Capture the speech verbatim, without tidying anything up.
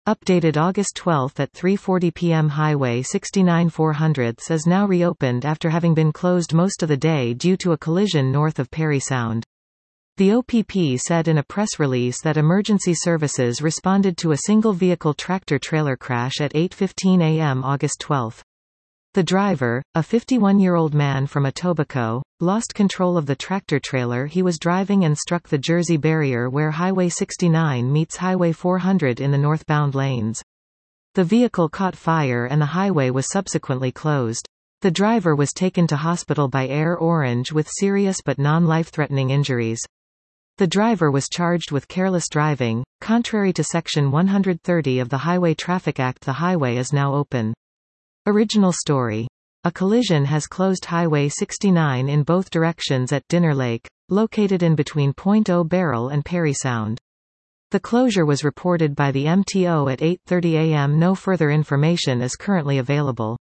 Updated August twelfth at three forty p m Highway sixty-nine four hundred is now reopened after having been closed most of the day due to a collision north of Parry Sound. The O P P said in a press release that emergency services responded to a single-vehicle tractor-trailer crash at eight fifteen a m August twelfth. The driver, a fifty-one-year-old man from Etobicoke, lost control of the tractor-trailer he was driving and struck the Jersey barrier where Highway sixty-nine meets Highway four hundred in the northbound lanes. The vehicle caught fire and the highway was subsequently closed. The driver was taken to hospital by Air Orange with serious but non-life-threatening injuries. The driver was charged with careless driving. Contrary to Section one hundred thirty of the Highway Traffic Act, the highway is now open. Original story. A collision has closed Highway sixty-nine in both directions at Dinner Lake, located in between Point O'Barrel and Parry Sound. The closure was reported by the M T O at eight thirty a m No further information is currently available.